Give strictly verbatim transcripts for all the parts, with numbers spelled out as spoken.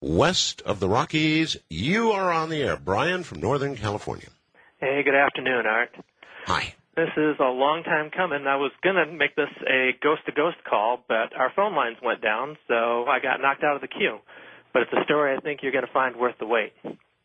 west of the Rockies. You are on the air. Brian from Northern California. Hey, good afternoon, Art. Hi. This is a long time coming. I was going to make this a ghost-to-ghost call, but our phone lines went down, so I got knocked out of the queue. But it's a story I think you're going to find worth the wait.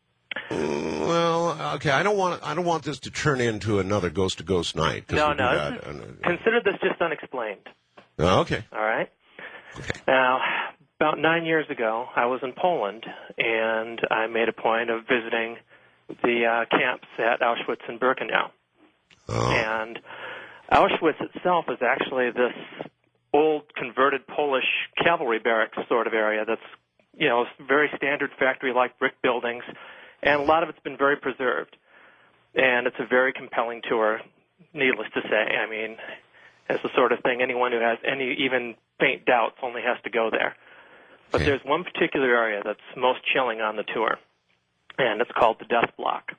Mm, well, okay. I don't want. I don't want this to turn into another ghost-to-ghost night. No, no. This is, consider this just unexplained. Oh, okay. All right. Okay. Now, about nine years ago, I was in Poland, and I made a point of visiting the uh, camps at Auschwitz and Birkenau. Oh. And Auschwitz itself is actually this old converted Polish cavalry barracks sort of area that's, you know, very standard factory-like brick buildings, and a lot of it's been very preserved. And it's a very compelling tour, needless to say. I mean, it's the sort of thing anyone who has any even faint doubts only has to go there. But Okay. there's one particular area that's most chilling on the tour, and it's called the Death Block.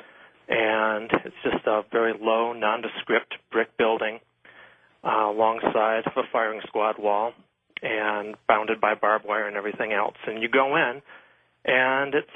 And it's just a very low, nondescript brick building uh, alongside of a firing squad wall and bounded by barbed wire and everything else. And you go in, and it's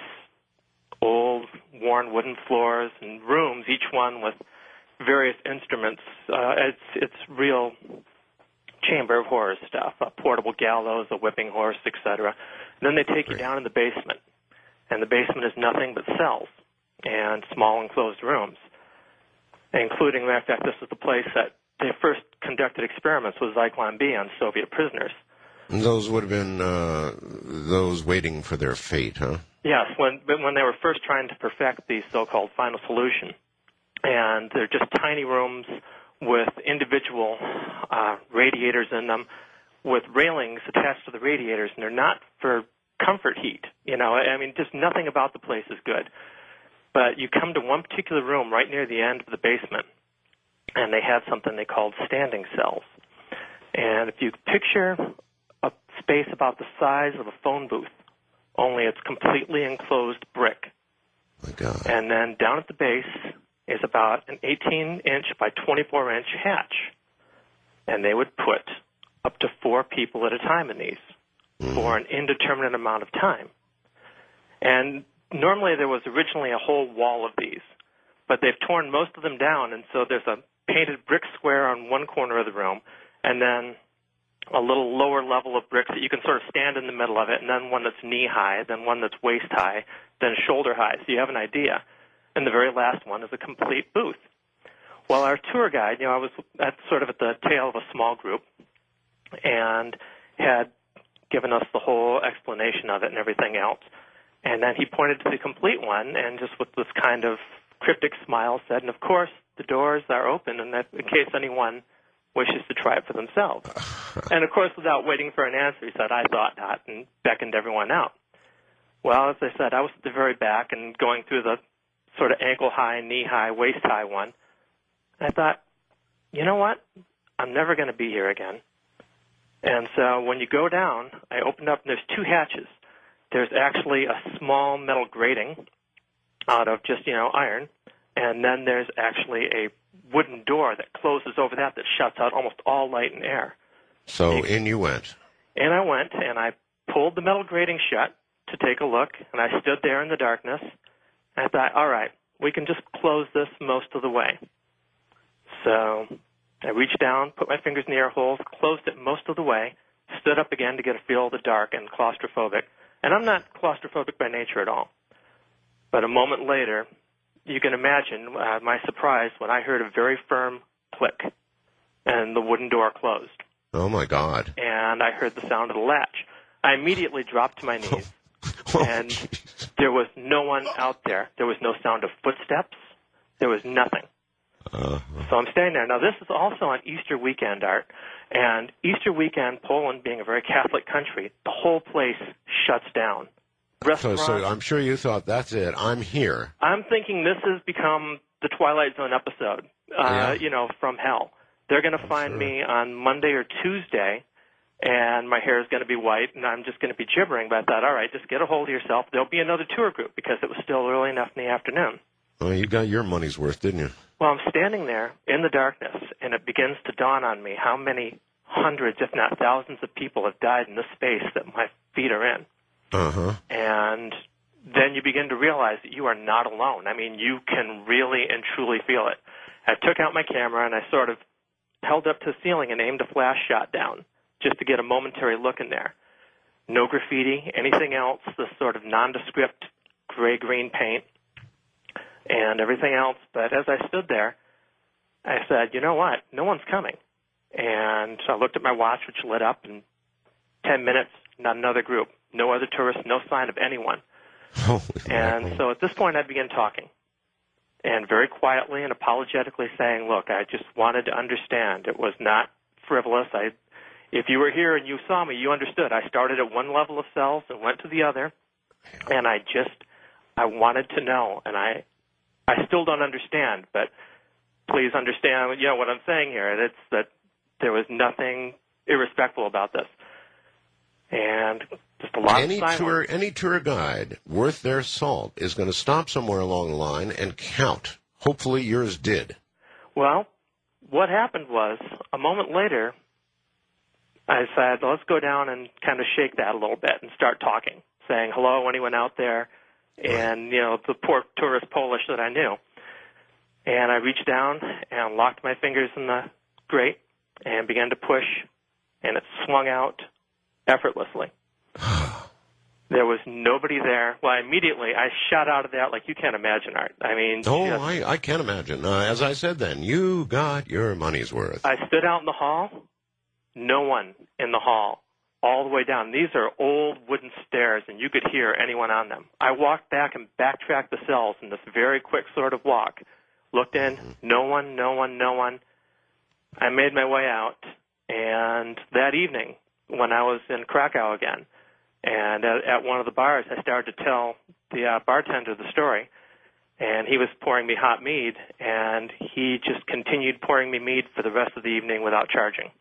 old, worn wooden floors and rooms, each one with various instruments. Uh, it's it's real Chamber of Horrors stuff, a portable gallows, a whipping horse, et cetera. Then they take you down in the basement, and the basement is nothing but cells and small enclosed rooms, including, matter of fact, this is the place that they first conducted experiments with Zyklon B on Soviet prisoners. And those would have been uh, those waiting for their fate, huh? Yes, when when they were first trying to perfect the so-called final solution. And they're just tiny rooms with individual uh, radiators in them with railings attached to the radiators, and they're not for comfort heat. You know, I mean, just nothing about the place is good. But you come to one particular room right near the end of the basement, and they had something they called standing cells. And if you picture a space about the size of a phone booth, only it's completely enclosed brick. My God. And then down at the base is about an eighteen-inch by twenty-four-inch hatch. And they would put up to four people at a time in these mm. for an indeterminate amount of time. And normally there was originally a whole wall of these, but they've torn most of them down, and so there's a painted brick square on one corner of the room, and then a little lower level of bricks that you can sort of stand in the middle of it, and then one that's knee-high, then one that's waist-high, then shoulder-high, so you have an idea. And the very last one is a complete booth. Well, our tour guide, you know, I was at sort of at the tail of a small group and had given us the whole explanation of it and everything else. And then he pointed to the complete one and just with this kind of cryptic smile said, and of course, the doors are open in, that, in case anyone wishes to try it for themselves. And of course, without waiting for an answer, he said, I thought not, and beckoned everyone out. Well, as I said, I was at the very back and going through the sort of ankle-high, knee-high, waist-high one. I thought, you know what? I'm never going to be here again. And so when you go down, I opened up, and there's two hatches. There's actually a small metal grating out of just, you know, iron, and then there's actually a wooden door that closes over that that shuts out almost all light and air. So you, in you went. And I went, and I pulled the metal grating shut to take a look, and I stood there in the darkness. I thought, all right, we can just close this most of the way. So I reached down, put my fingers in the air holes, closed it most of the way, stood up again to get a feel of the dark and claustrophobic. And I'm not claustrophobic by nature at all. But a moment later, you can imagine uh, my surprise when I heard a very firm click and the wooden door closed. Oh, my God. And I heard the sound of the latch. I immediately dropped to my knees. And there was no one out there. There was no sound of footsteps. There was nothing. Uh-huh. So I'm standing there. Now, this is also on Easter weekend, Art. And Easter weekend, Poland being a very Catholic country, the whole place shuts down. So, so I'm sure you thought, that's it, I'm here. I'm thinking this has become the Twilight Zone episode, uh, yeah. you know, from hell. They're going to find sure. me on Monday or Tuesday, and my hair is going to be white, and I'm just going to be gibbering. But I thought, all right, just get a hold of yourself. There'll be another tour group because it was still early enough in the afternoon. Well, you got your money's worth, didn't you? Well, I'm standing there in the darkness, and it begins to dawn on me how many hundreds, if not thousands of people have died in this space that my feet are in. Uh-huh. And then you begin to realize that you are not alone. I mean, you can really and truly feel it. I took out my camera and I sort of held up to the ceiling and aimed a flash shot down just to get a momentary look in there. No graffiti, anything else, this sort of nondescript gray-green paint and everything else. But as I stood there, I said, you know what? No one's coming. And so I looked at my watch, which lit up, and ten minutes, not another group. No other tourists, no sign of anyone. And so at this point, I began talking. And very quietly and apologetically saying, look, I just wanted to understand. It was not frivolous. I, if you were here and you saw me, you understood. I started at one level of cells and went to the other. And I just, I wanted to know. And I, I still don't understand, but please understand, you know, what I'm saying here. It's that there was nothing irrespectful about this. And just a lot any of silence. tour, any tour guide worth their salt is going to stop somewhere along the line and count. Hopefully yours did. Well, what happened was, a moment later, I said, let's go down and kind of shake that a little bit and start talking, saying, hello, anyone out there? And, you know, the poor tourist Polish that I knew. And I reached down and locked my fingers in the grate and began to push, and it swung out effortlessly. There was nobody there. Well, immediately I shot out of that like you can't imagine, Art. I mean, oh, just, I, I can't imagine. Uh, as I said then, you got your money's worth. I stood out in the hall. No one in the hall, all the way down. These are old wooden stairs, and you could hear anyone on them. I walked back and backtracked the cells in this very quick sort of walk. Looked in, mm-hmm. no one, no one, no one. I made my way out, and that evening, when I was in Krakow again, and at, at one of the bars, I started to tell the uh, bartender the story, and he was pouring me hot mead, and he just continued pouring me mead for the rest of the evening without charging.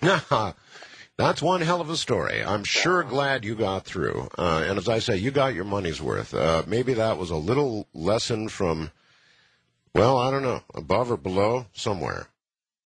That's one hell of a story. I'm sure glad you got through. Uh, and as I say, you got your money's worth. Uh, maybe that was a little lesson from, well, I don't know, above or below, somewhere.